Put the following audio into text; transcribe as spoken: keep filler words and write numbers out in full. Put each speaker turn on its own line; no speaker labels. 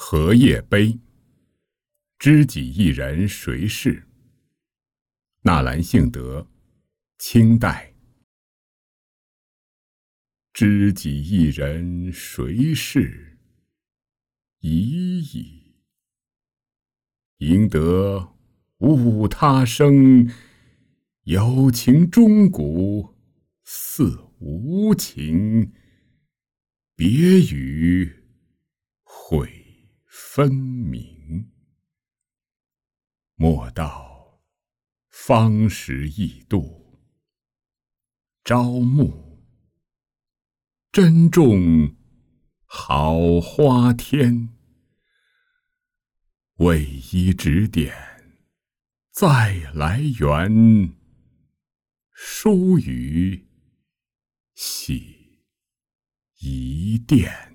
荷叶碑，知己一人谁是？纳兰性德，清代。知己一人谁是？已矣。赢得误他生，有情钟鼓似无情，别语悔分明。莫道芳时易度，朝暮珍重好花天。为伊指点再来源，疏于洗一殿。